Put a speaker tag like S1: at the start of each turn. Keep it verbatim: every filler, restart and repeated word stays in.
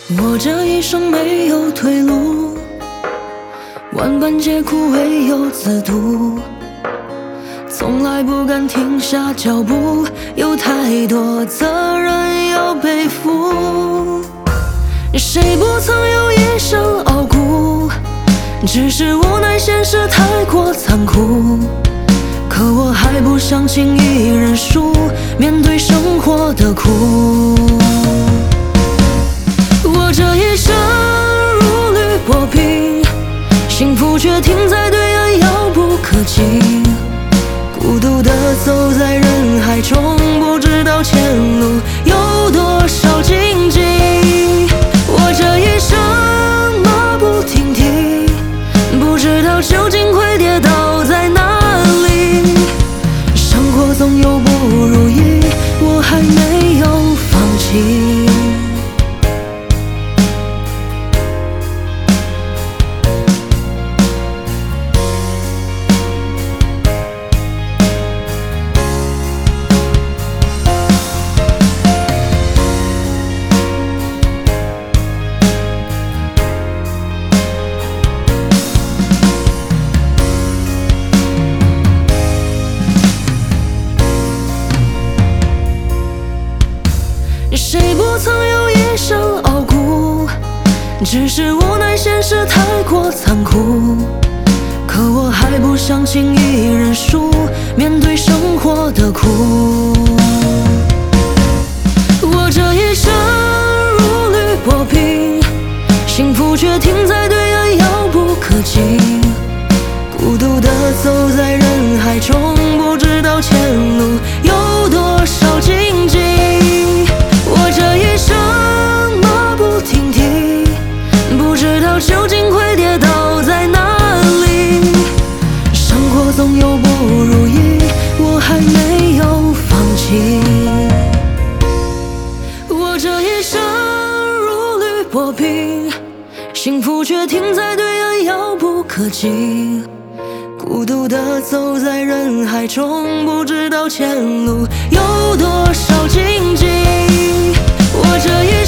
S1: 我这一生没有退路，万般皆苦唯有自渡，从来不敢停下脚步，有太多责任要背负。谁不曾有一生傲骨，只是无奈现实太过残酷，可我还不想轻易认输，面对生活的苦。我这一生如履薄冰，幸福却停在对岸，遥不可及。孤独地走在人海中，不知道前路有多少荆棘。我这一生马不停蹄，不知道究竟会跌倒在哪里。生活总有不如意，我还没有放弃。谁不曾有一生傲骨，只是无奈现实太过残酷，可我还不想轻易认输，面对生活的苦。我这一生如履薄冰，幸福却停在对岸，遥不可及。孤独地走在人海中，不知道前路有多少荆棘。我这一生马不停蹄，不知道究竟会跌倒在哪里。生活总有不如意，我还没有放弃。我这一生如履薄冰，幸福却停在对岸，遥不可及。孤独地走在人海中，不知道前路有多少荆棘。我这一